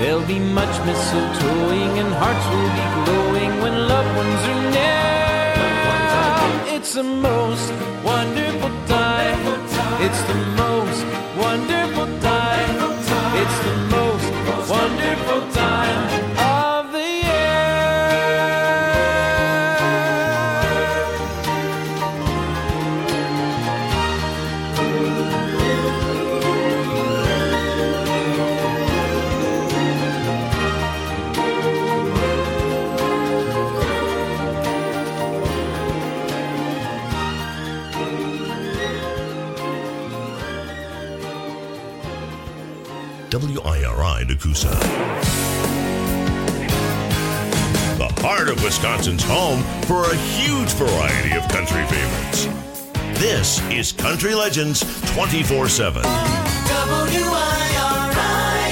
There'll be much mistletoeing and hearts will be glowing when loved ones are near. It's the most wonderful time. It's the most wonderful time. It's the most wonderful time of the WIRI Nakusa. The heart of Wisconsin's home for a huge variety of country favorites. This is Country Legends 24/7. WIRI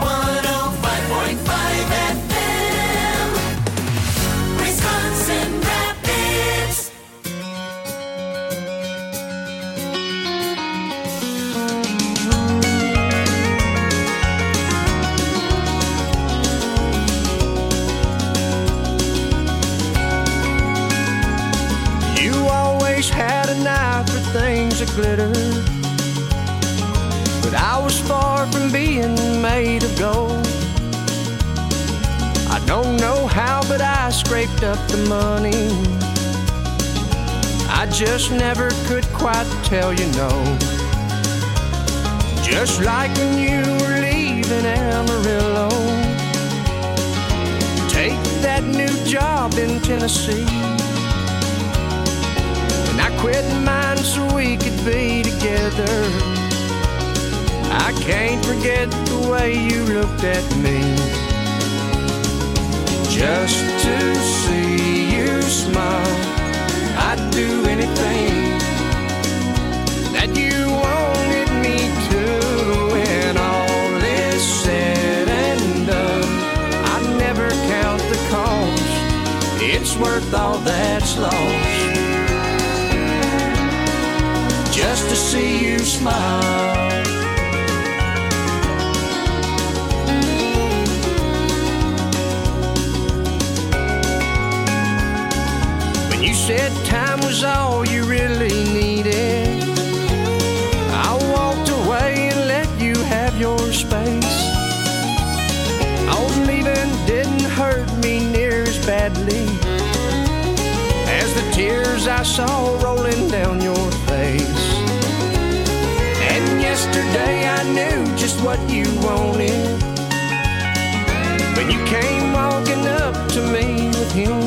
105.5 FM, Wisconsin Rapids. Had an eye for things that glitter, but I was far from being made of gold. I don't know how, but I scraped up the money. I just never could quite tell you no. Just like when you were leaving Amarillo, take that new job in Tennessee. I quit mine so we could be together. I can't forget the way you looked at me. Just to see you smile, I'd do anything that you wanted me to. When all is said and done, I'd never count the cost. It's worth all that's lost, just to see you smile. When you said time was all you really needed, I walked away and let you have your space. Oh, leaving didn't hurt me near as badly as the tears I saw rolling down your face. And yesterday I knew just what you wanted when you came walking up to me with him.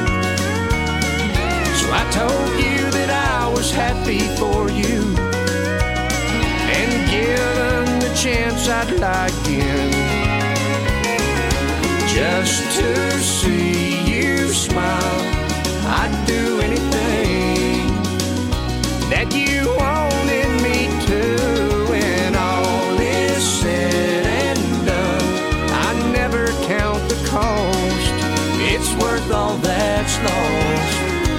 So I told you that I was happy for you, and given the chance I'd like in, just to see you smile. I'd do anything that you wanted me to. When all is said and done, I never count the cost. It's worth all that's lost,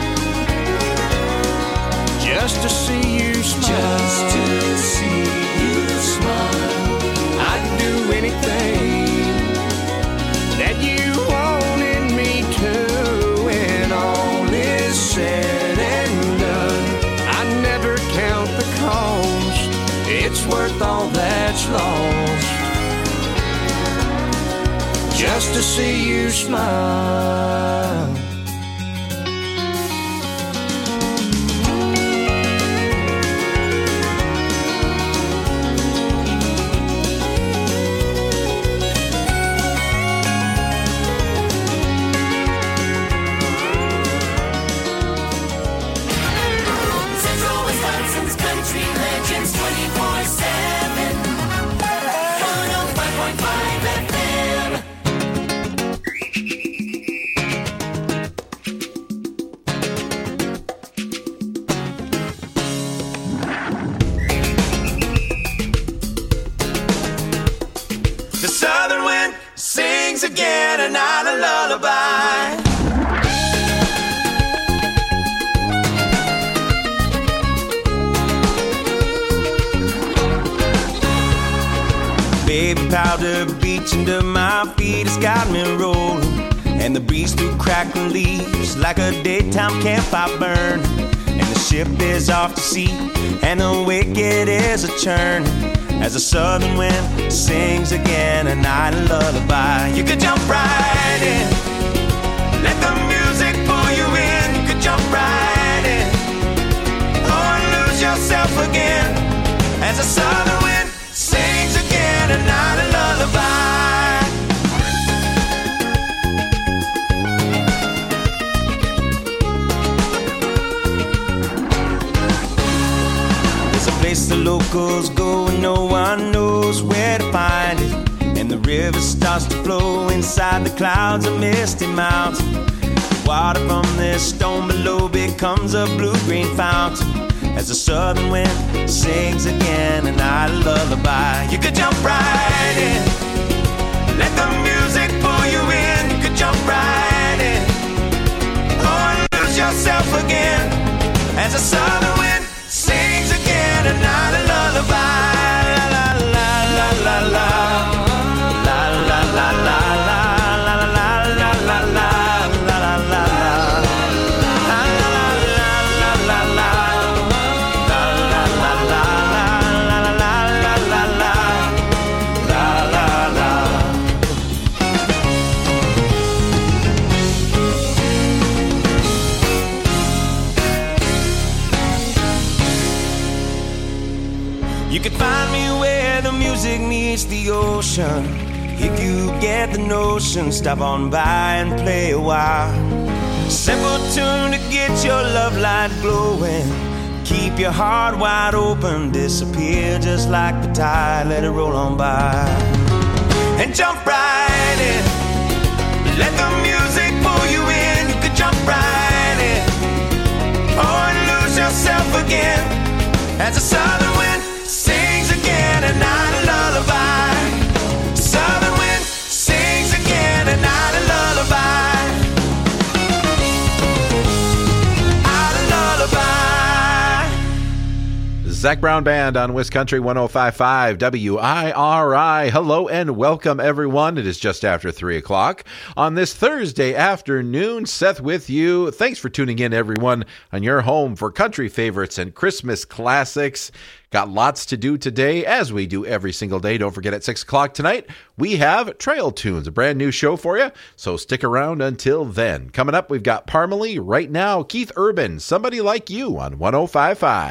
just to see you smile. Just to see you smile. I'd do anything that you wanted me to. Said and done, I never count the cost. It's worth all that's lost, just to see you smile. Again, and not a lullaby. Baby powder powder beach under my feet has got me rolling. And the breeze through crackling leaves like a daytime campfire burn. And the ship is off to sea and the wicked is a churn. As the southern wind sings again a night lullaby. You could jump right in, let the music pull you in. You could jump right in, or lose yourself again. As the southern wind sings again a night lullaby. Place the locals go and no one knows where to find it. And the river starts to flow inside the clouds of misty mountains. The water from this stone below becomes a blue-green fountain. As the southern wind sings again a night lullaby. You could jump right in, let the music pull you in. You could jump right in, or lose yourself again. As the southern wind sings again a night a lullaby. La la la la la la la la la la la la la la la la. You could find me where the music meets the ocean. If you get the notion, stop on by and play a while. Simple tune to get your love light glowing. Keep your heart wide open, disappear just like the tide, let it roll on by. And jump right in, let the music pull you in. You could jump right in, or lose yourself again. As the southern wind sings again a night a lullaby. Southern wind sings again a night a lullaby. A lullaby. Zac Brown Band on West Country 105.5 WIRI. Hello and welcome, everyone. It is just after 3 o'clock on this Thursday afternoon. Seth with you. Thanks for tuning in, everyone, on your home for country favorites and Christmas classics. Got lots to do today, as we do every single day. Don't forget, at 6 o'clock tonight, we have Trail Tunes, a brand new show for you, so stick around until then. Coming up, we've got Parmalee. Right now, Keith Urban, Somebody Like You on 105.5.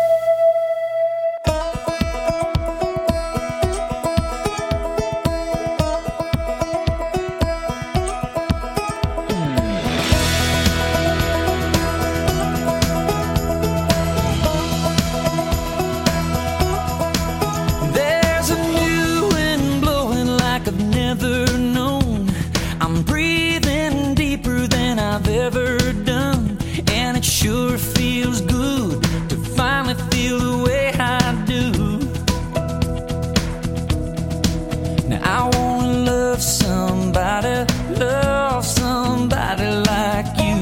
Sure feels good to finally feel the way I do. Now I wanna love somebody like you.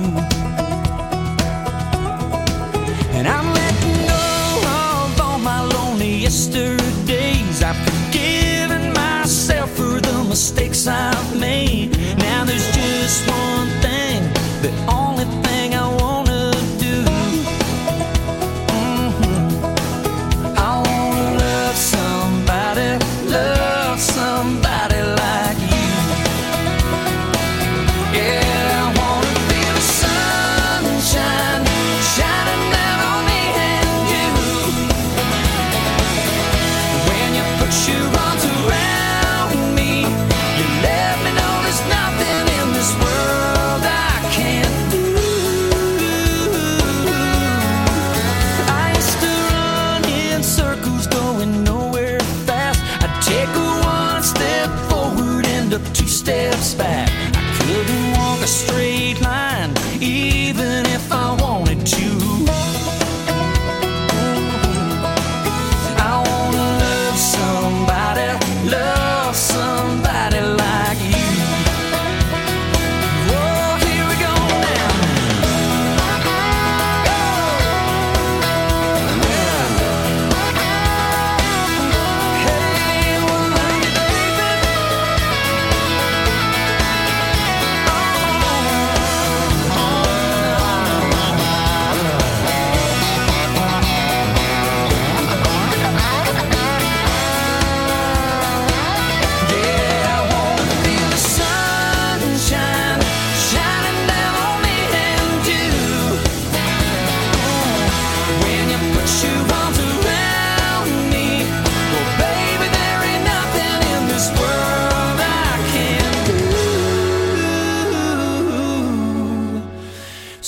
And I'm letting go of all my lonely yesterdays. I've forgiven myself for the mistakes I've made. Now there's just one thing, the only thing I want. Somebody like you. Yeah, I wanna feel the sunshine shining down on me and you. When you put your arms around me, you let me know there's nothing in this world I can't do. I used to run in circles going nowhere fast. I'd take a step forward, end up 2 steps back. I couldn't walk a straight line, even if I wanted to. I wanna love somebody like you. Oh, here we go now. Hey, well, baby,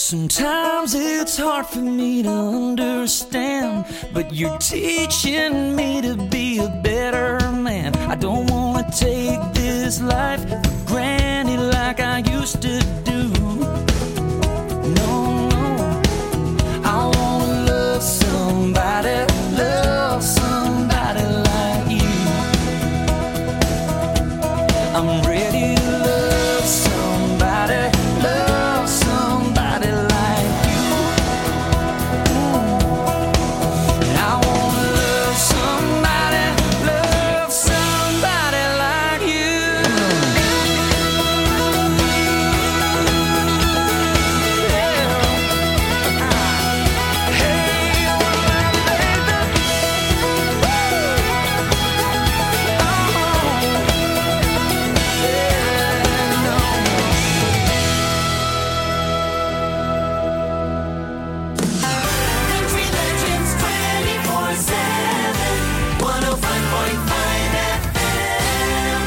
Sometimes it's hard for me to understand, but you're teaching me to be a better man. I don't wanna take this life for granted like I used to do. No, no, I wanna love somebody like you. I'm ready to love somebody like you. And I wanna love somebody like you. Country Legends 24/7, 105.5 FM.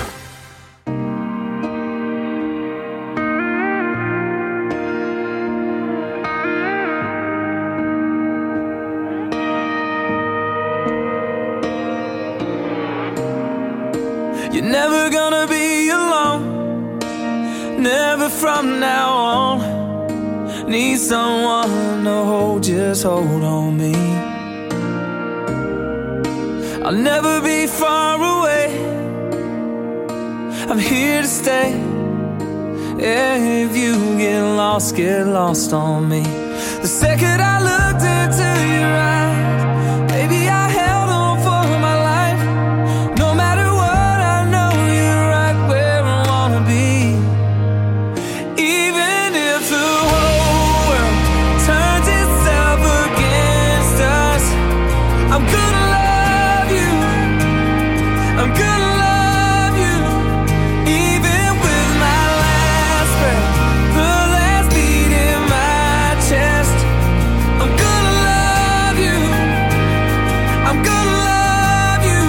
You're never gonna be alone, never from now on. Need someone to hold, just hold on me. I'll never be far away, I'm here to stay. If you get lost on me. The second I looked into your eyes, baby, I held on for my life. No matter what, I know you're right where I wanna be. Even if the whole world turns itself against us, I'm gonna love you. I'm gonna love you. Even with my last breath, the last beat in my chest, I'm gonna love you. I'm gonna love you.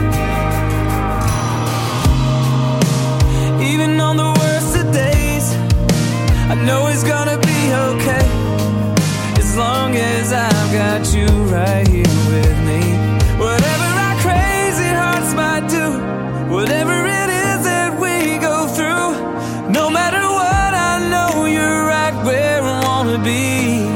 Even on the worst of days, I know it's gonna be okay, as long as I've got you right here with me. Whatever our crazy hearts might do, whatever it is that we go through, no matter what, I know you're right where I wanna be.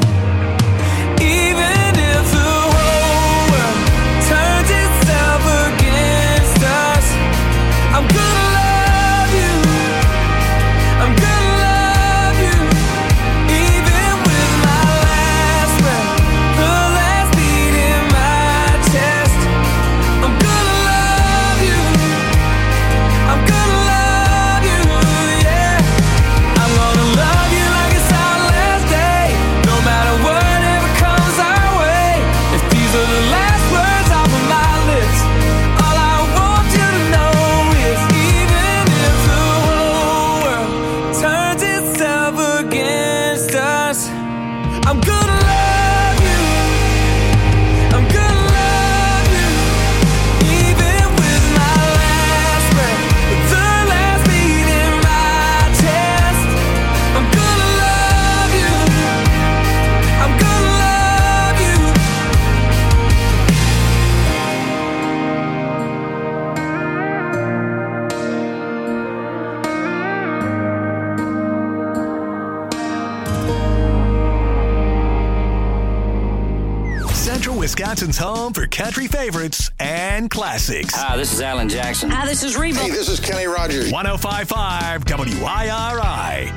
Even if the whole world turns itself against us, I'm gonna love you. I'm gonna love you. Even with my last breath, the last beat in my chest, I'm gonna love you. I'm gonna love you, yeah. I'm gonna love you like it's our last day, no matter whatever comes our way. If these are the last words off of my lips, all I want you to know is even if the whole world turns itself against us, I'm gonna love you. I'm gonna love you. Even with my last breath, the last beat in my chest, I'm gonna love you. I'm gonna love you. Central Wisconsin's home for country favorites and classics. Hi, this is Alan Jackson. Hi, this is Reba. Hey, this is Kenny Rogers. 105.5 WIRI.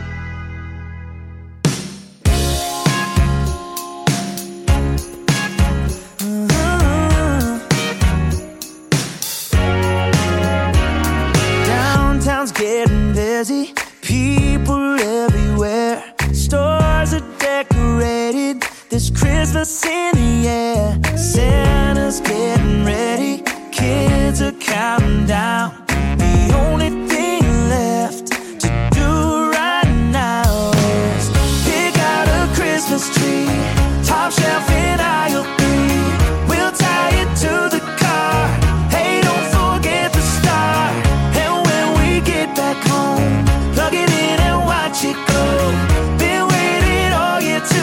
Downtown's getting busy, people everywhere. Stores are decorated, there's Christmas in the air. Santa's getting ready, kids are counting down. The only thing left to do right now is pick out a Christmas tree, top shelf in aisle 3. We'll tie it to the car, hey, don't forget the star. And when we get back home, plug it in and watch it go. Been waiting all year to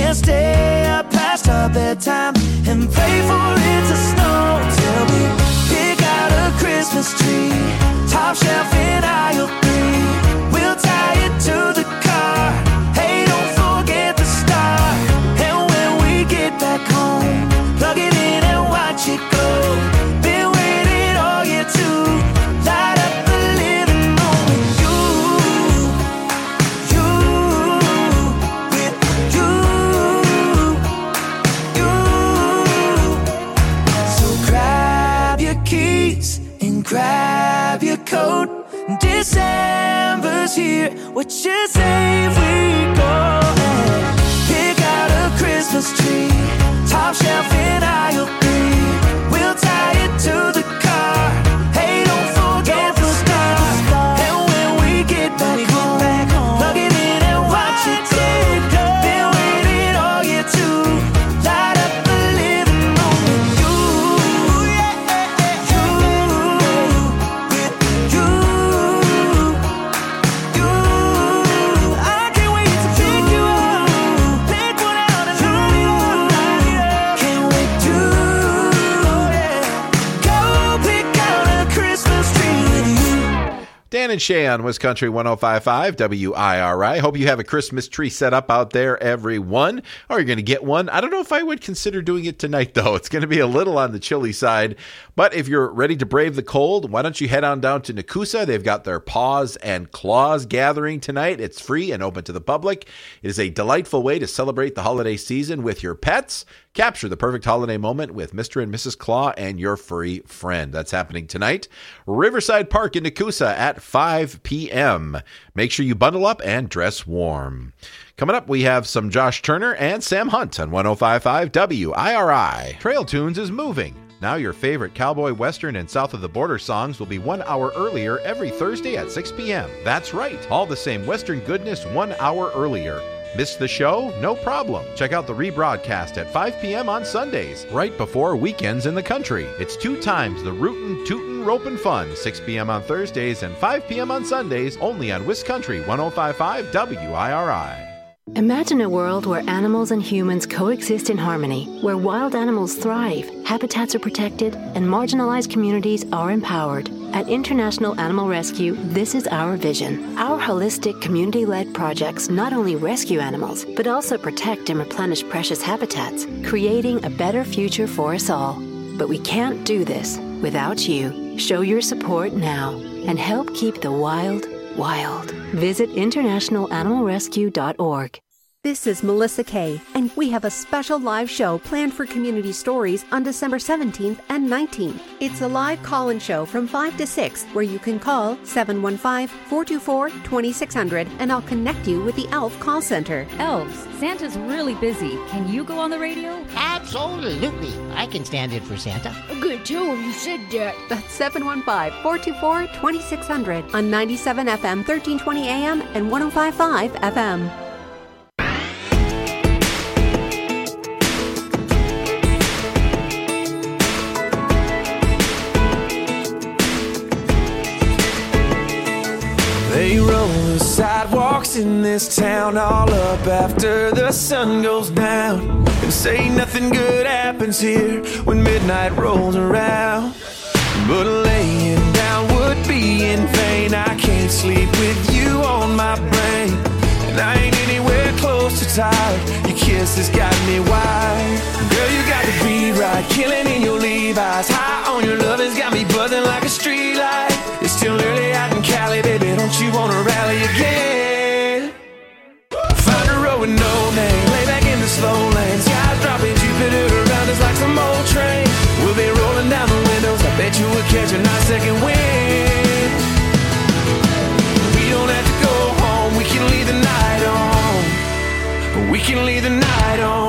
can't stay up past our bedtime and pray for it to snow till we pick out a Christmas tree, top shelf in aisle 3. We'll tie it to the car. Hey, don't forget the star. And when we get back home, plug it in and watch it go. Been waiting all year to light up the living room with you, with you. So grab your keys and grab your coat. December's here. What you say if we go and pick out a Christmas tree, top shelf in aisle 3. We'll tie it to the car. Hey, don't forget the star. And when we get back home, plug it in and watch it go. Been waiting all year to light up the living room with you, with you. I can't wait to pick you up, pick one out and hold it all night. Can't wait to go pick out a Christmas tree with you. Dan and Shay on West Country 105.5 WIRI. Hope you have a Christmas tree set up out there, everyone. Or you're going to get one. I don't know if I would consider doing it tonight, though. It's going to be a little on the chilly side. But if you're ready to brave the cold, why don't you head on down to Nakusa? They've got their Paws and Claws gathering tonight. It's free and open to the public. It is a delightful way to celebrate the holiday season with your pets. Capture the perfect holiday moment with Mr. and Mrs. Claw and your furry friend. That's happening tonight. Riverside Park in Nakusa at 5 p.m. Make sure you bundle up and dress warm. Coming up, we have some Josh Turner and Sam Hunt on 105.5 WIRI. Trail Tunes is moving. Now your favorite cowboy, western, and south of the border songs will be 1 hour earlier every Thursday at 6 p.m. That's right, all the same western goodness 1 hour earlier. Missed the show? No problem. Check out the rebroadcast at 5 p.m. on Sundays, right before weekends in the country. It's 2 times the rootin', tootin', ropin' fun, 6 p.m. on Thursdays and 5 p.m. on Sundays, only on West Country 105.5 WIRI. Imagine a world where animals and humans coexist in harmony, where wild animals thrive, habitats are protected, and marginalized communities are empowered. At International Animal Rescue, this is our vision. Our holistic, community-led projects not only rescue animals, but also protect and replenish precious habitats, creating a better future for us all. But we can't do this without you. Show your support now and help keep the wild wild. Visit internationalanimalrescue.org. This is Melissa Kay, and we have a special live show planned for Community Stories on December 17th and 19th. It's a live call-in show from 5 to 6 where you can call 715-424-2600 and I'll connect you with the ELF call center. Elves, Santa's really busy. Can you go on the radio? Absolutely. I can stand in for Santa. Good too, you said that. That's 715-424-2600 on 97 FM, 1320 AM, and 105.5 FM. They roll the sidewalks in this town all up after the sun goes down, and say nothing good happens here when midnight rolls around. But laying down would be in vain. I can't sleep with you on my brain, and I ain't anywhere close to tired. Your kiss has got me wired. Girl, you got the beat right, killing in your Levi's. High on your love has got me buzzing like a street light. It's still early out in Cali, baby, don't you wanna rally again? Find a road with no name, lay back in the slow lane. Skies dropping, Jupiter around us like some old train. We'll be rolling down the windows, I bet you we'll catch a nice second wind. We don't have to go home, we can leave the night on. We can leave the night on.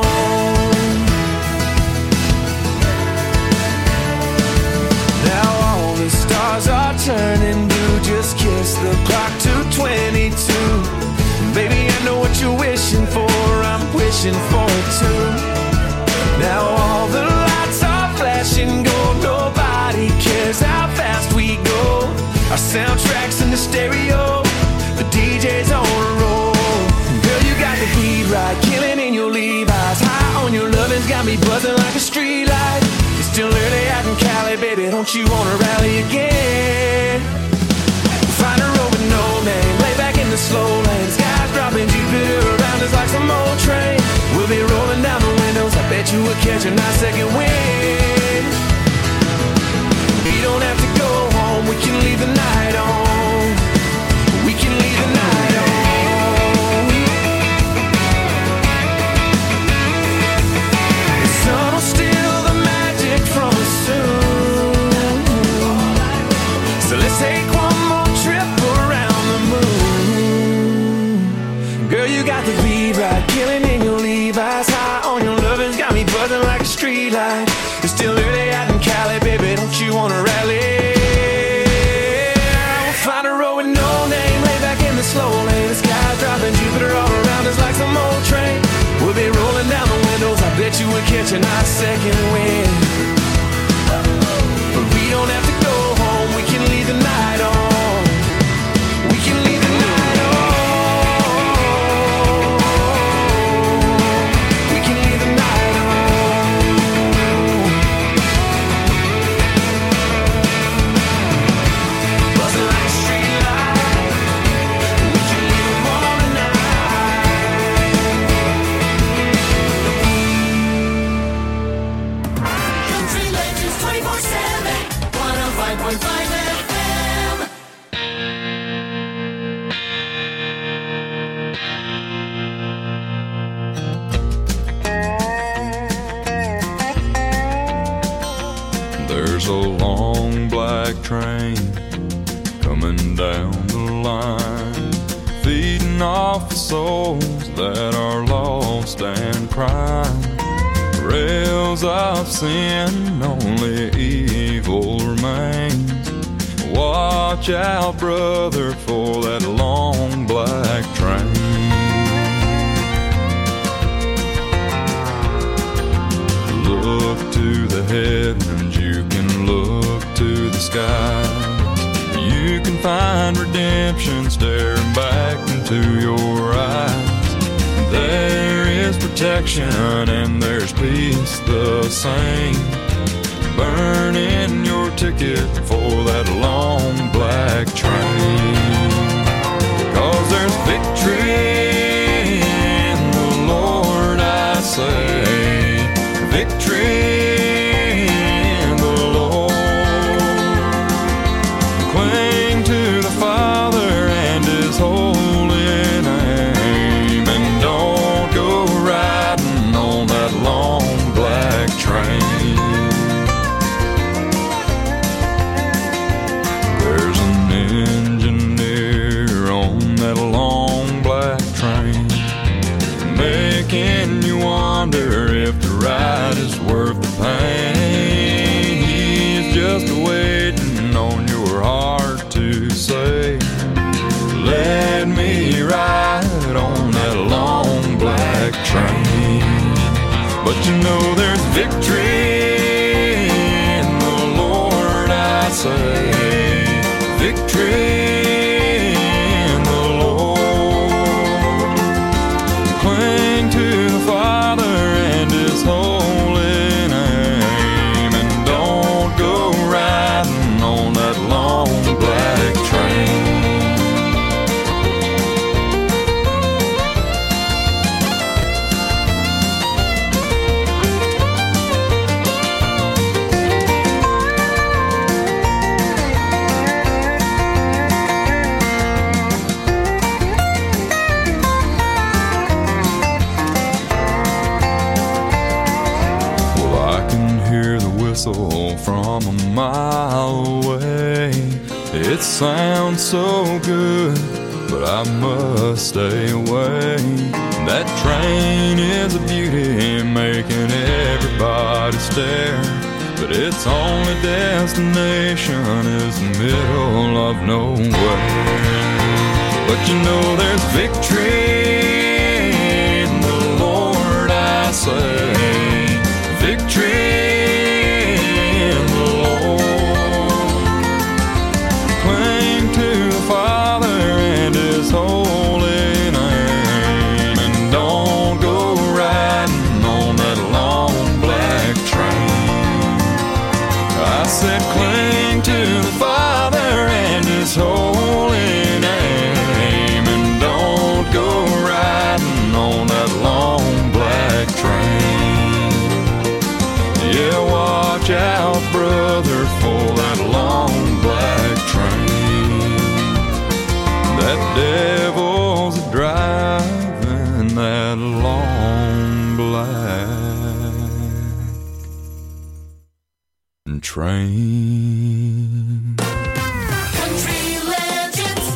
Now all the stars are turning blue. Just kiss the clock to 22. Baby, I know what you're wishing for, I'm wishing for it too. Now all the lights are flashing gold. Nobody cares how fast we go. Our soundtrack's in the stereo, the DJ's on a roll. Girl, you got the beat right, killing in your Levi's. loving's got me buzzing like a street light. It's still early out in Cali, baby, don't you wanna rally again? Find a road with no name, lay back in the slow lane. Skies dropping, Jupiter around us like some old train. We'll be rolling down the windows, I bet you we'll catch a nice second wind. We don't have to go home, we can leave the night on. We can leave the night on. The sun will steal the magic from us soon. So let's take one more trip around the moon. Girl, you got the beat right, killing in your Levi's. High on your lovin's got me buzzing like a street light. It's still early out in Cali, baby, don't you wanna rally? We'll find a road with no name, lay back in the slow lane. The sky's dropping, Jupiter all around us like some old train. We'll be rolling down the windows, I bet you we'll catch a nice second wind. But we don't have to go home, we can leave the night on. We can leave the night on. We can leave the night on. Buzzing like a street light. We can leave them all tonight. Country Legends 24/7, 105.5 FM. There's a long black train coming down the line, feeding off the souls that are lost and crying. Rails of sin, only evil remains. Watch out, brother, for that long black train. Look to the heavens, you can look to the skies. You can find redemption staring back into your eyes. There is protection and there's peace the same. Burn in your ticket for that long black train. 'Cause there's victory in the Lord, I say. Victory in the Lord. Cling to the Father and His holy name, and don't go riding on that long black train. There's an engineer on that long black train, making you wonder if the ride is worth the pain. He's just waiting on your heart to say, let me ride on that long black train. But you know there's victory in the Lord, I say. Victory in the Lord. Cling to the Father and His holy name, and don't go riding on that long black train. From a mile away, it sounds so good, but I must stay away. That train is a beauty, making everybody stare, but its only destination is the middle of nowhere. But you know there's victory in the Lord, I say. Victory in the Lord. Cling to the Father and His holy name, and don't go riding on that long train. Country Legends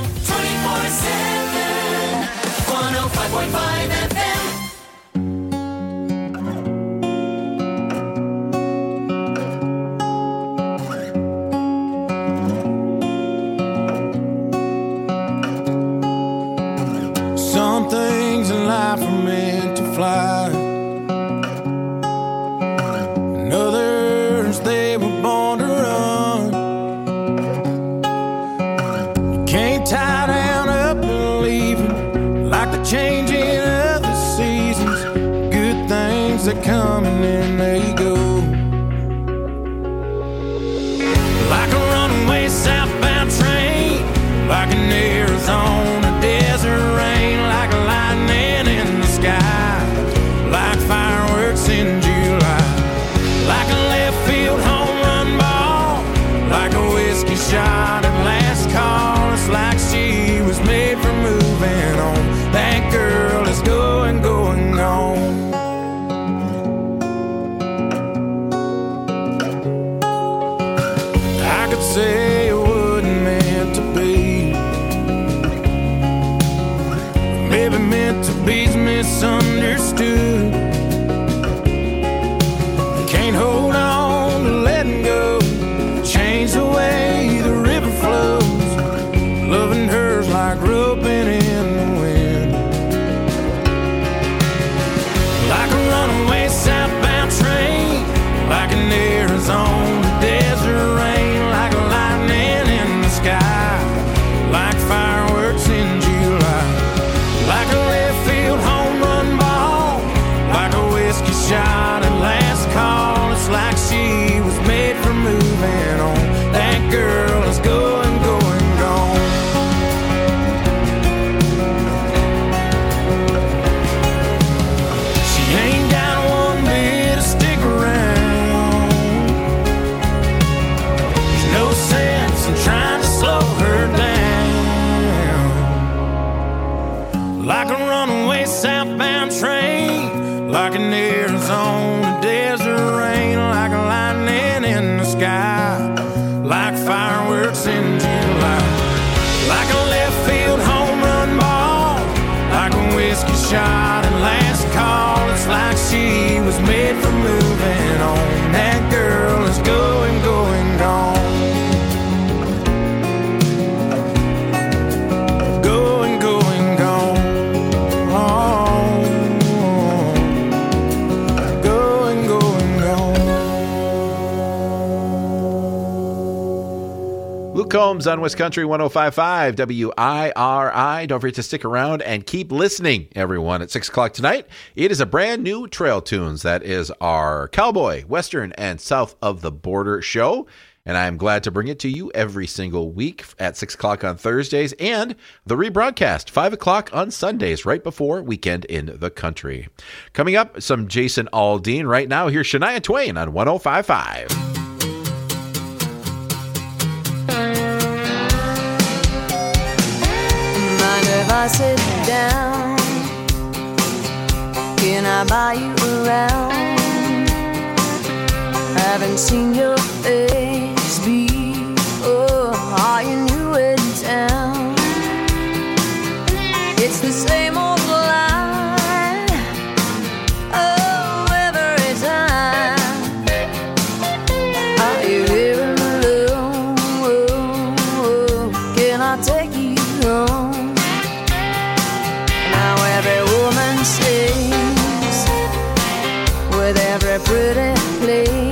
24/7 105.5 FM. Some things in life are meant to fly, and others they were born to run. You can't tie down up and leave it, like the changing of the seasons. Good things that come and then they go, like a runaway southbound train, like an Arizona desert rain, like lightning in the sky, like fireworks in July, like a left field home run ball, like a whiskey shot at last call. It's like she was made for moving on. That girl is going, going on. I could say it wasn't meant to be, maybe meant to be's misunderstood. Can't hold on to letting go, change the way the river flows. Loving her's like roping in the wind, like a runaway southbound train, like an Arizona desert rain, like lightning in the sky, like fireworks in July, like a left field home run ball, like a whiskey shot at last call. It's like she was made for moving on. That girl is going, going, gone. She ain't got one bit to stick around. There's no sense in trying to slow her down, like a runaway southbound train, like an Arizona desert rain, like a lightning in the sky, like fireworks in July, like a left field home run ball, like a whiskey shot at last call. It's like she was made for moving on. That girl is going, going, gone. Going, going, gone. Going, going, gone. Luke Combs on West Country 105.5 WIRI. Don't forget to stick around and keep listening, everyone. At 6 o'clock tonight, it is a brand new Trail Tunes. That is our Cowboy, Western, and South of the Border show. And I'm glad to bring it to you every single week at 6 o'clock on Thursdays and the rebroadcast 5 o'clock on Sundays right before Weekend in the Country. Coming up, some Jason Aldean. Right now, here's Shania Twain on 105.5. Mind if I sit down? Can I buy you around? Haven't seen your face before. Are you new in town? It's the same old line. Oh, every time. Are you here alone? Can I take you home? Now every woman sings with every pretty place.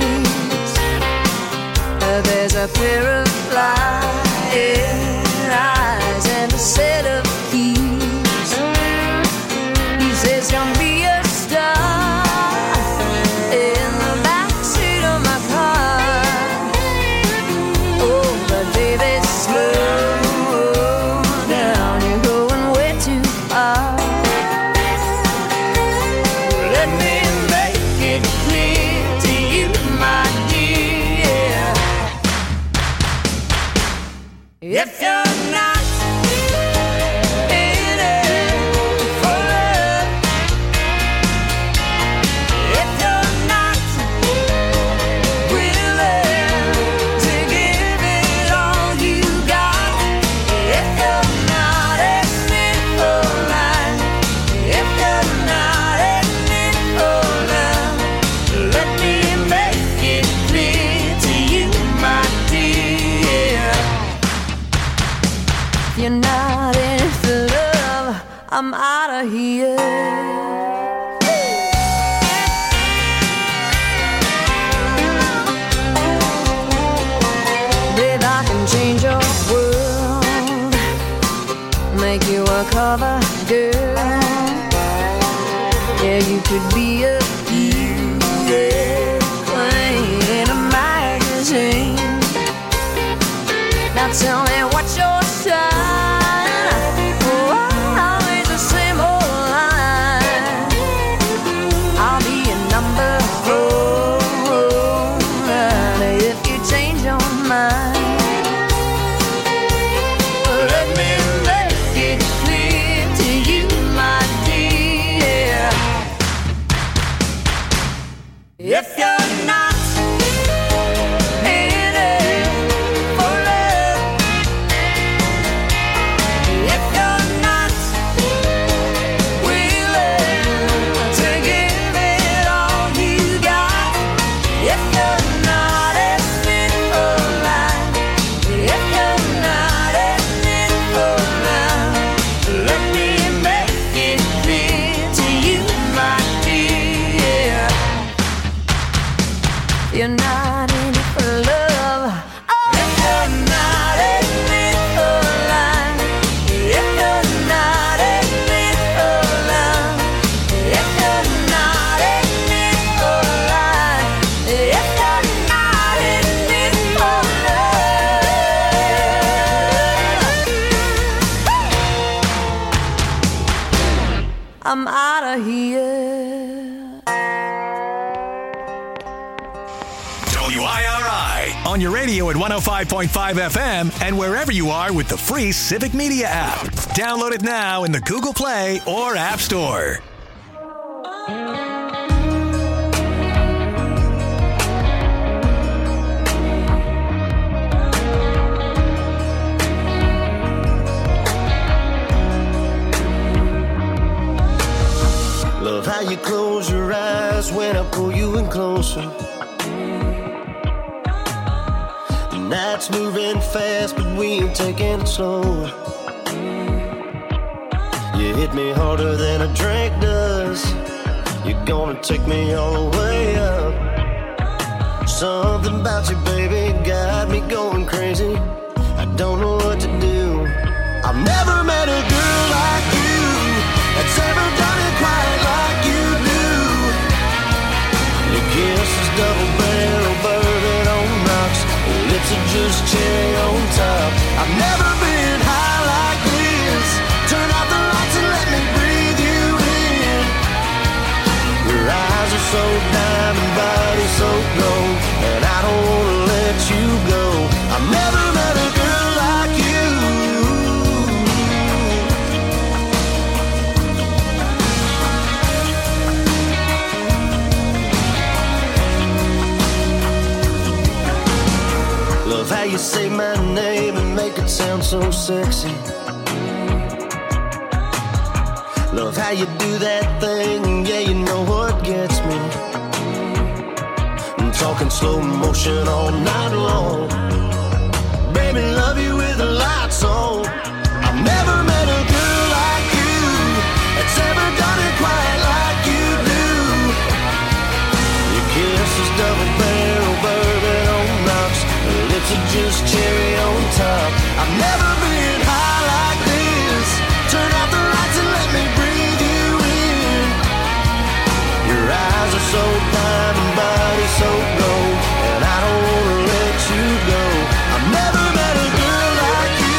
There's a pair of flying eyes and a set of keys. He says, come be a star in the backseat of my car. Oh, but baby, slow down, you're going way too far. Let me make it clear to you, my dear. If you're not in it for love, if you're not willing you're not in it for love, I'm out of here. Babe, I can change your world, make you a cover girl. Yeah, you could be a airplane in a magazine. Now tell me what's your sign? Oh, always the same old line. I'll be a number 4 if you change your mind. Let me make it clear to you, my dear. If you're not in it for love, if you're not willing to give it all you got, if you're not in it for life, if you're not in it for love, let me make it clear to you, my dear. You're not in it for love. If you're not in it for life, if you're not in it for love, if you're not in it for life, if you're not in it for love, I'm out of here. WIRI on your radio at 105.5 FM and wherever you are with the free Civic Media app. Download it now in the Google Play or App Store. Love how you close your eyes when I pull you in closer. The night's moving fast, but we ain't taking it slow. You hit me harder than a drink does. You're gonna take me all the way up. Something about you, baby, got me going crazy. I don't know what to do. I've never met a girl like you that's ever done it quite like you do. Your kiss is double barrel bourbon on rocks. Your lips are just cherry on top. I've never been high like this. Turn out the lights and let me breathe you in. Your eyes are so diamond, body so gold, and I don't wanna let you go. I've never met a girl like you. Love how you say my name and make it sound so sexy. Love how you do that thing, yeah, you know what gets me. I'm talking slow motion all night long. Baby, love you with the lights on. I've never met a girl like you that's ever done it quite like you do. Your kiss is double barrel bourbon on rocks. Your lips are just cherry on top. I've never been high like this. Turn out the lights and let me breathe you in. Your eyes are so diamond, body so gold, and I don't wanna let you go. I've never met a girl like you.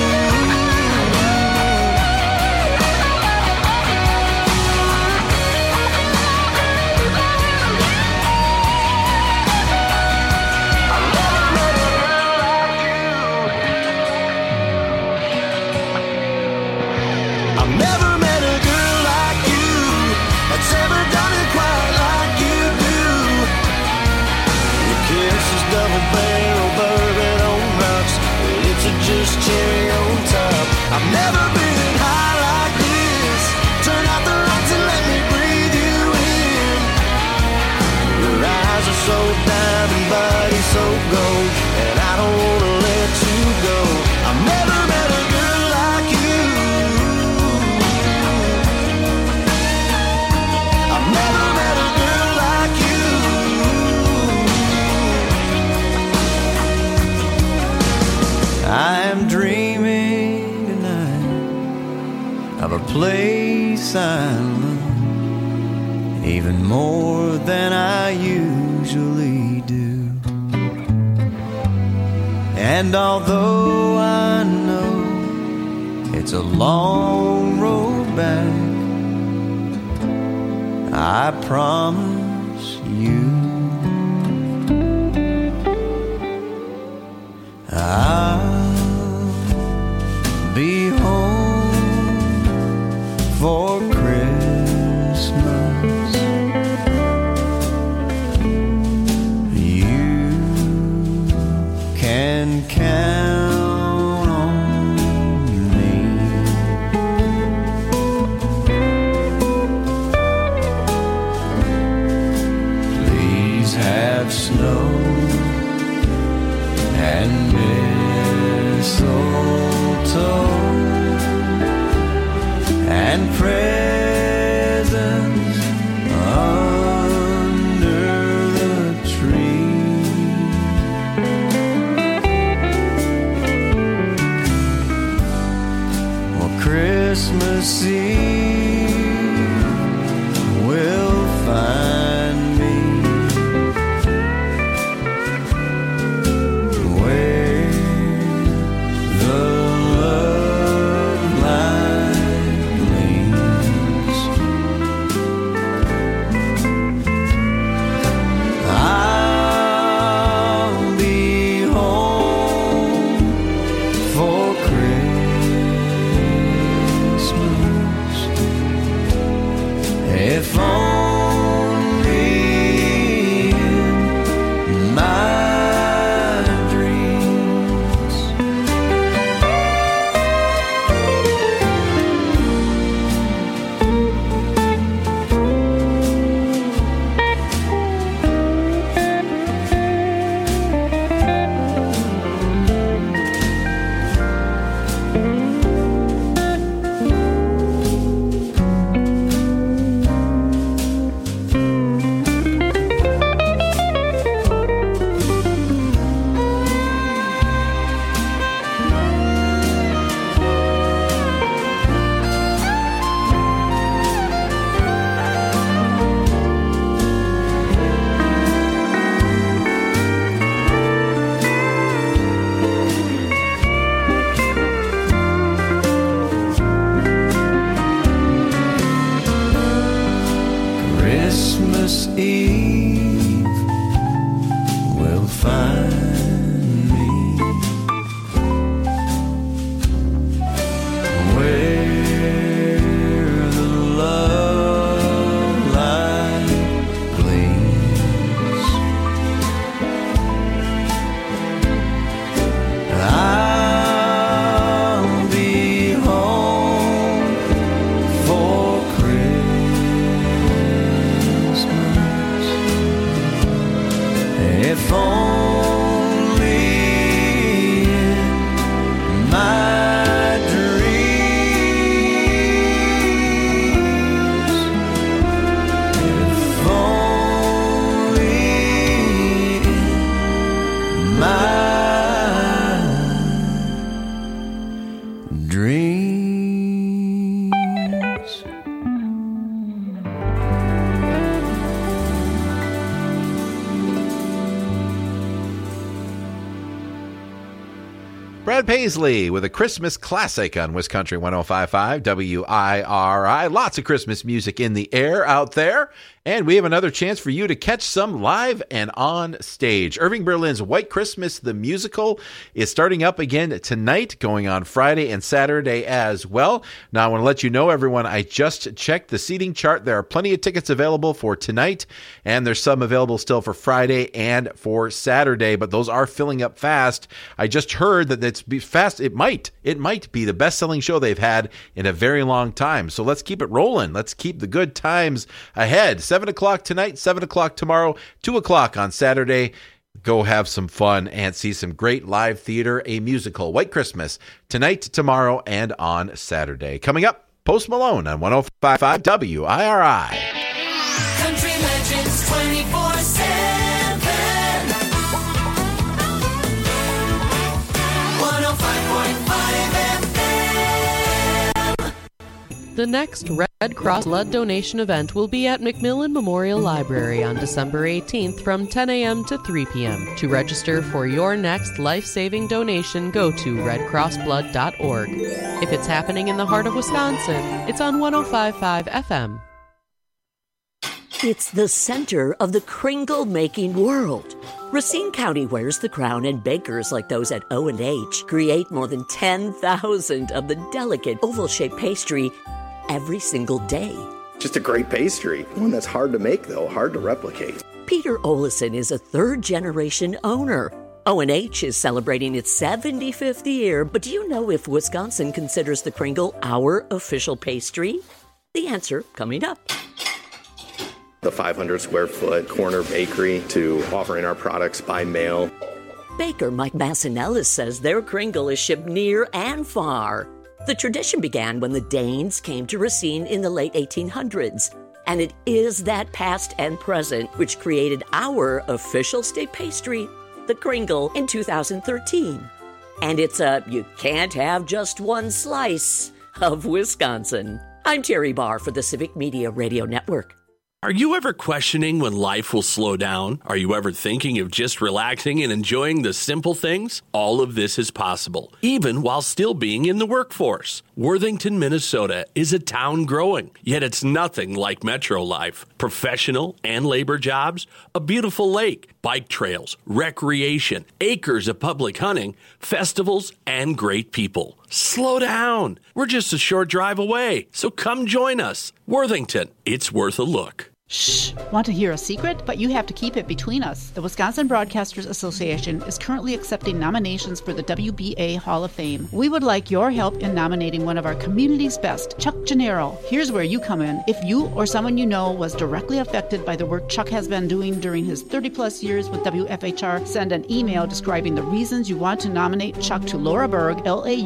I've never met a girl like you that's ever done it quite like you do. Your kiss is double barrel bourbon on rocks. Your lips are just cherry on top. I've never been high like this. Turn out the lights and let me breathe you in. Your eyes are so diamond, body so gold, and I don't wanna let you go. I've never met a girl like place I love even more than I usually do. And although I know it's a long road back, I promise you I'll be home for Christmas. You can count on me. Please have snow and mistletoe and presents under the tree. Well, Christmas Eve will find me where the love light gleams. I'll be home for Christmas, if only in my dreams. Christmas Eve will find me where the love light gleams. I'll be home for Christmas, if only in my dreams. If only in my dreams. Brad Paisley with a Christmas classic on West Country 105.5 WIRI. Lots of Christmas music in the air out there. And we have another chance for you to catch some live and on stage. Irving Berlin's White Christmas, the musical, is starting up again tonight, going on Friday and Saturday as well. Now, I want to let you know, everyone, I just checked the seating chart. There are plenty of tickets available for tonight, and there's some available still for Friday and for Saturday, but those are filling up fast. I just heard that it's fast. It might be the best-selling show they've had in a very long time. So let's keep it rolling. Let's keep the good times ahead. 7 o'clock tonight, 7 o'clock tomorrow, 2 o'clock on Saturday. Go have some fun and see some great live theater, a musical, White Christmas, tonight, tomorrow, and on Saturday. Coming up, Post Malone on 105.5 WIRI. Country Legends 24/7. 105.5 FM. The next Red Cross blood donation event will be at McMillan Memorial Library on December 18th from 10 a.m. to 3 p.m. To register for your next life-saving donation, go to redcrossblood.org. If it's happening in the heart of Wisconsin, it's on 105.5 FM. It's the center of the kringle-making world. Racine County wears the crown, and bakers like those at O&H create more than 10,000 of the delicate oval-shaped pastry every single day. Just a great pastry. One that's hard to make, though, hard to replicate. Peter Olison is a third-generation owner. O&H is celebrating its 75th year, but do you know if Wisconsin considers the kringle our official pastry? The answer coming up. The 500 square foot corner bakery to offering our products by mail. Baker Mike Massinellis says their kringle is shipped near and far. The tradition began when the Danes came to Racine in the late 1800s, and it is that past and present which created our official state pastry, the kringle, in 2013. And it's a you can't have just one slice of Wisconsin. I'm Terry Barr for the Civic Media Radio Network. Are you ever questioning when life will slow down? Are you ever thinking of just relaxing and enjoying the simple things? All of this is possible, even while still being in the workforce. Worthington, Minnesota is a town growing, yet it's nothing like metro life. Professional and labor jobs, a beautiful lake, bike trails, recreation, acres of public hunting, festivals, and great people. Slow down. We're just a short drive away, so come join us. Worthington, it's worth a look. Shh! Want to hear a secret? But you have to keep it between us. The Wisconsin Broadcasters Association is currently accepting nominations for the WBA Hall of Fame. We would like your help in nominating one of our community's best, Chuck Gennaro. Here's where you come in. If you or someone you know was directly affected by the work Chuck has been doing during his 30-plus years with WFHR, send an email describing the reasons you want to nominate Chuck to Laura Berg,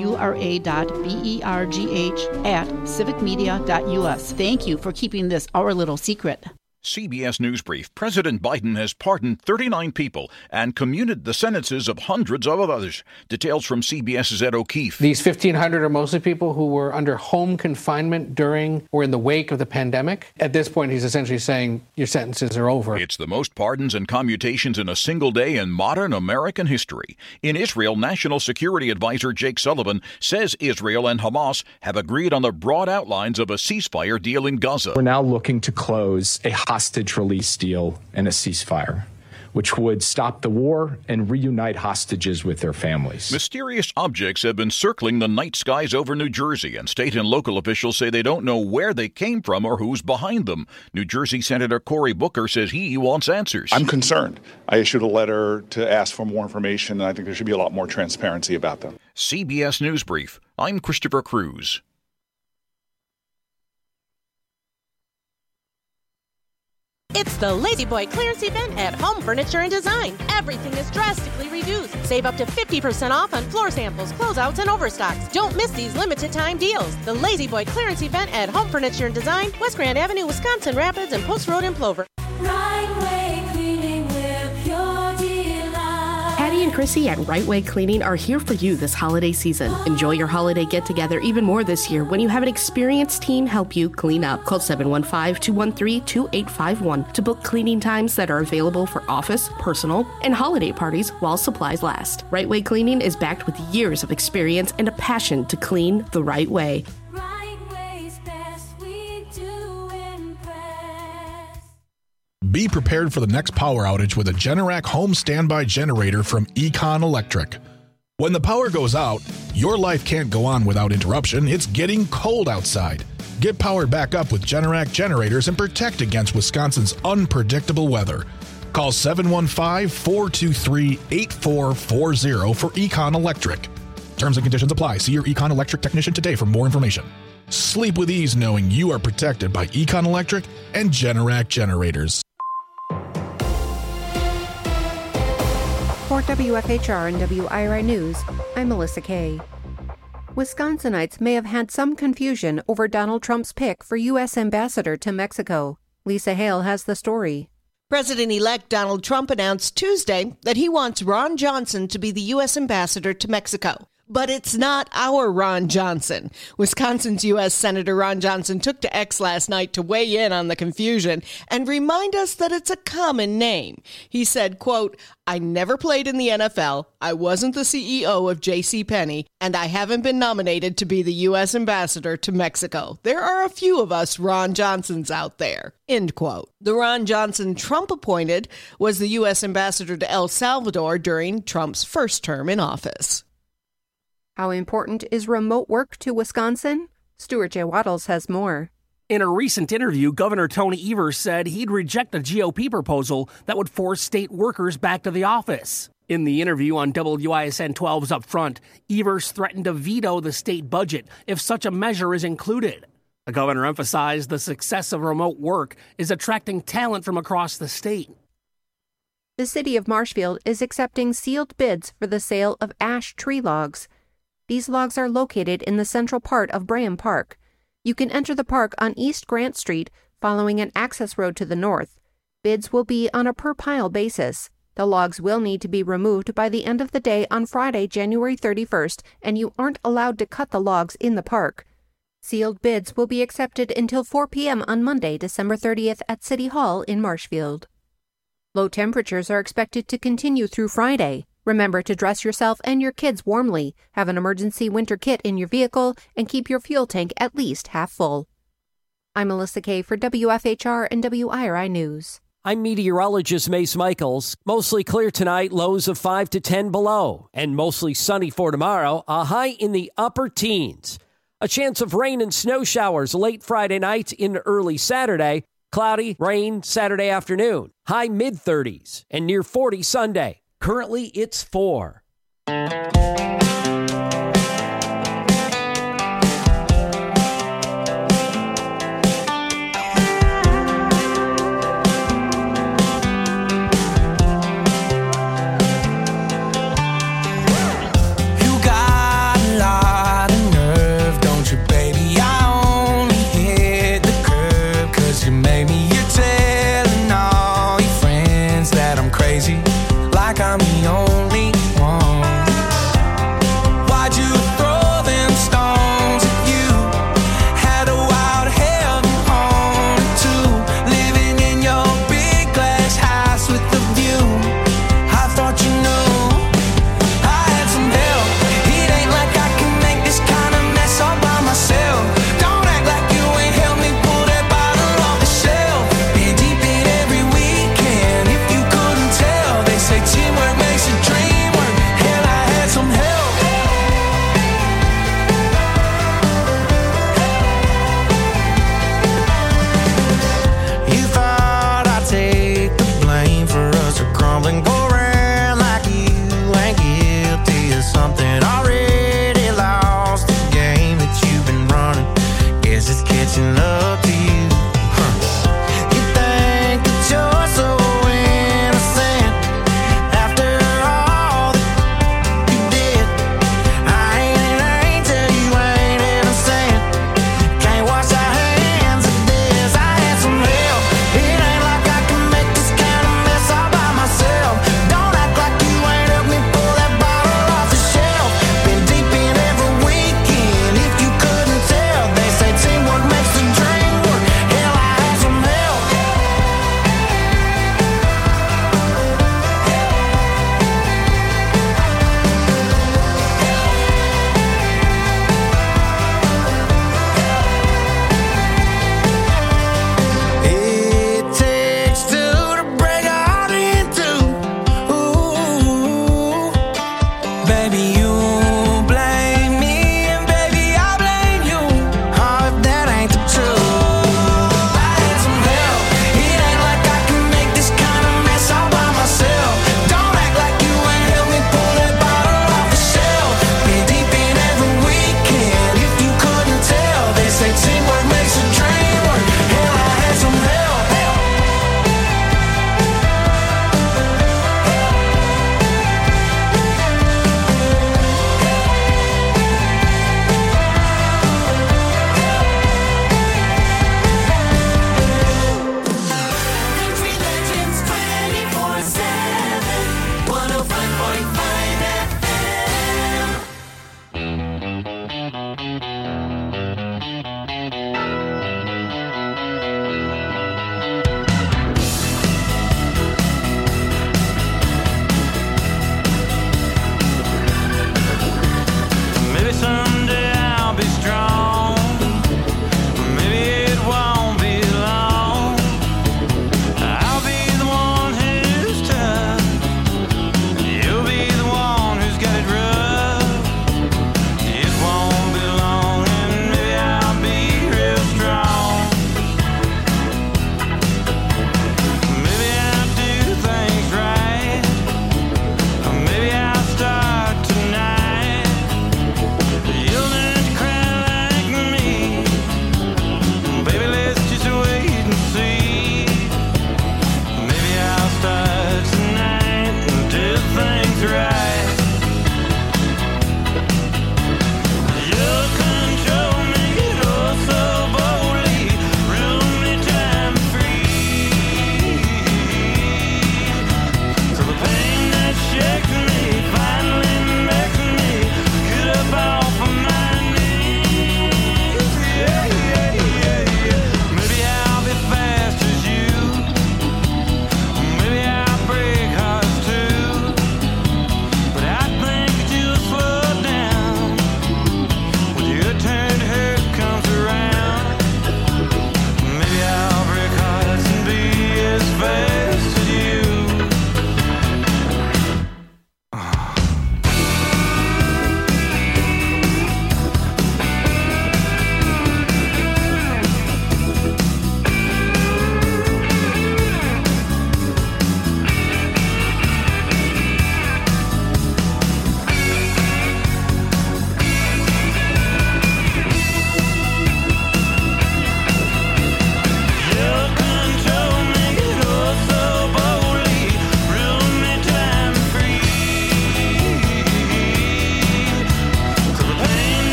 laura.berg@civicmedia.us. Thank you for keeping this our little secret. CBS News Brief. President Biden has pardoned 39 people and commuted the sentences of hundreds of others. Details from CBS's Ed O'Keefe. These 1,500 are mostly people who were under home confinement during or in the wake of the pandemic. At this point, he's essentially saying your sentences are over. It's the most pardons and commutations in a single day in modern American history. In Israel, National Security Advisor Jake Sullivan says Israel and Hamas have agreed on the broad outlines of a ceasefire deal in Gaza. We're now looking to close a hostage release deal and a ceasefire, which would stop the war and reunite hostages with their families. Mysterious objects have been circling the night skies over New Jersey, and state and local officials say they don't know where they came from or who's behind them. New Jersey Senator Cory Booker says he wants answers. I'm concerned. I issued a letter to ask for more information, and I think there should be a lot more transparency about them. CBS News Brief. I'm Christopher Cruz. It's the Lazy Boy clearance event at Home Furniture and Design. Everything is drastically reduced. Save up to 50% off on floor samples, closeouts, and overstocks. Don't miss these limited time deals. The Lazy Boy clearance event at Home Furniture and Design, West Grand Avenue, Wisconsin Rapids, and Post Road in Plover. Right Way Cleaning with Pure Delight. Patty and Chrissy at Right Way Cleaning are here for you this holiday season. Enjoy your holiday get-together even more this year when you have an experienced team help you clean up. Call 715-213-2851 to book cleaning times that are available for office, personal, and holiday parties while supplies last. Right Way Cleaning is backed with years of experience and a passion to clean the right way. Be prepared for the next power outage with a Generac home standby generator from Econ Electric. When the power goes out, your life can't go on without interruption. It's getting cold outside. Get powered back up with Generac generators and protect against Wisconsin's unpredictable weather. Call 715-423-8440 for Econ Electric. Terms and conditions apply. See your Econ Electric technician today for more information. Sleep with ease knowing you are protected by Econ Electric and Generac generators. For WFHR and WIRI News, I'm Melissa Kay. Wisconsinites may have had some confusion over Donald Trump's pick for U.S. Ambassador to Mexico. Lisa Hale has the story. President-elect Donald Trump announced Tuesday that he wants Ron Johnson to be the U.S. ambassador to Mexico. But it's not our Ron Johnson. Wisconsin's U.S. Senator Ron Johnson took to X last night to weigh in on the confusion and remind us that it's a common name. He said, quote, "I never played in the NFL, I wasn't the CEO of JCPenney, and I haven't been nominated to be the U.S. ambassador to Mexico. There are a few of us Ron Johnsons out there." End quote. The Ron Johnson Trump appointed was the U.S. ambassador to El Salvador during Trump's first term in office. How important is remote work to Wisconsin? Stuart J. Waddles has more. In a recent interview, Governor Tony Evers said he'd reject a GOP proposal that would force state workers back to the office. In the interview on WISN 12's Up Front, Evers threatened to veto the state budget if such a measure is included. The governor emphasized the success of remote work is attracting talent from across the state. The city of Marshfield is accepting sealed bids for the sale of ash tree logs. These logs are located in the central part of Braham Park. You can enter the park on East Grant Street, following an access road to the north. Bids will be on a per-pile basis. The logs will need to be removed by the end of the day on Friday, January 31st, and you aren't allowed to cut the logs in the park. Sealed bids will be accepted until 4 p.m. on Monday, December 30th at City Hall in Marshfield. Low temperatures are expected to continue through Friday. Remember to dress yourself and your kids warmly, have an emergency winter kit in your vehicle, and keep your fuel tank at least half full. I'm Melissa Kay for WFHR and WIRI News. I'm meteorologist Mace Michaels. Mostly clear tonight, lows of 5 to 10 below, and mostly sunny for tomorrow, a high in the upper teens. A chance of rain and snow showers late Friday night into early Saturday. Cloudy, rain Saturday afternoon. High mid-30s and near 40 Sunday. Currently, it's 4. I'm the only one.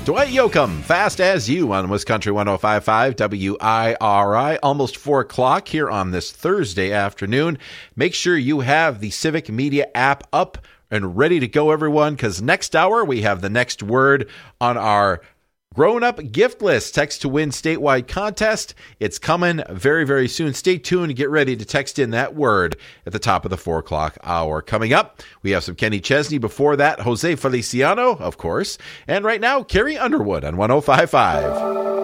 Dwight Yoakam, Fast As You on Wisconsin 105.5 WIRI. Almost 4 o'clock here on this Thursday afternoon. Make sure you have the Civic Media app up and ready to go, everyone, because next hour we have the next word on our grown-up gift list. Text to win statewide contest. It's coming very, very soon. Stay tuned. Get ready to text in that word at the top of the 4 o'clock hour. Coming up, we have some Kenny Chesney. Before that, Jose Feliciano, of course. And right now, Carrie Underwood on 105.5.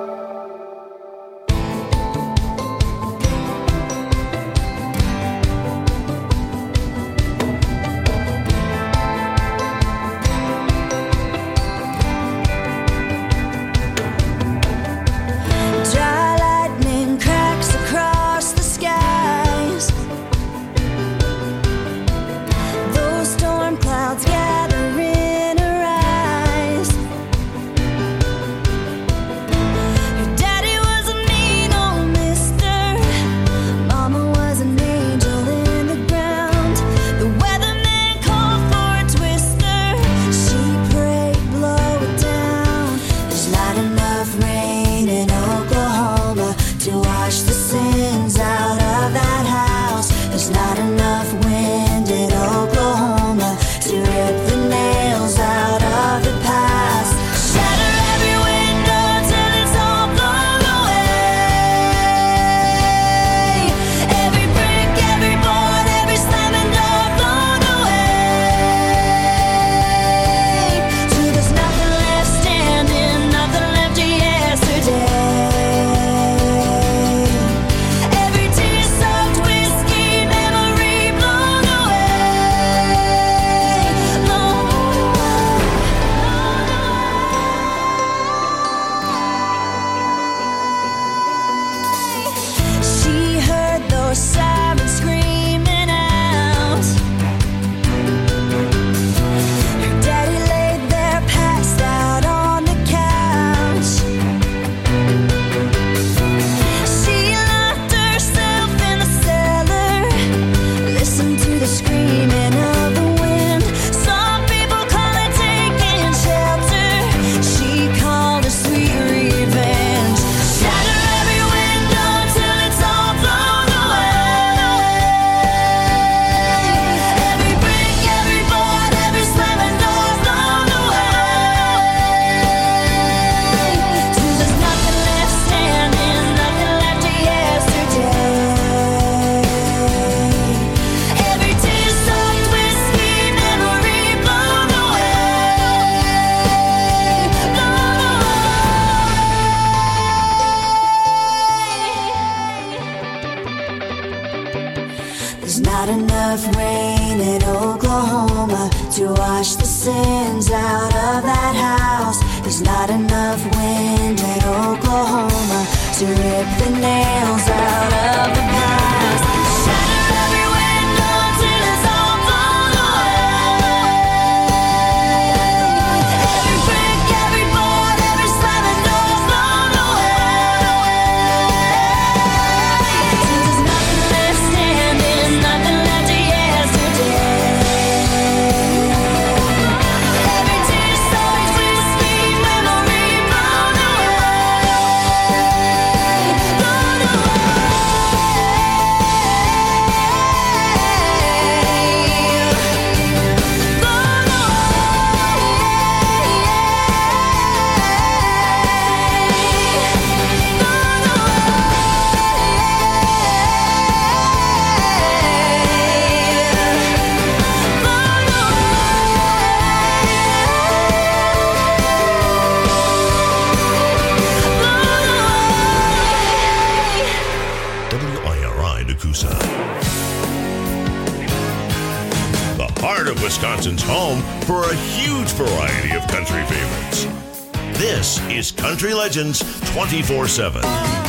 Wisconsin's home for a huge variety of country favorites. This is Country Legends 24/7.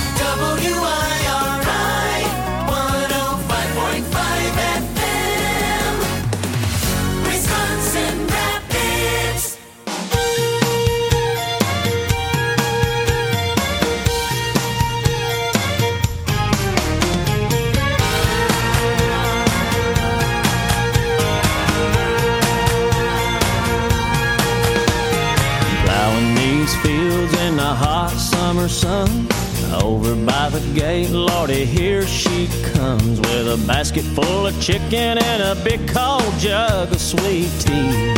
WIRI 105.5 FM, Wisconsin Rapids. Plowing these fields in the hot summer sun. Over by the gate, Lordy, here she comes with a basket full of chicken and a big cold jug of sweet tea.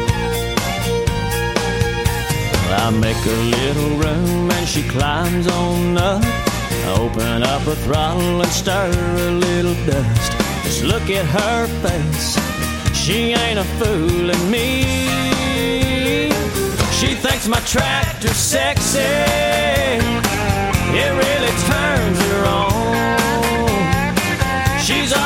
I make a little room and she climbs on up. Open up her throttle and stir a little dust. Just look at her face, she ain't a fooling me. She thinks my tractor's sexy, it really turns her on. She's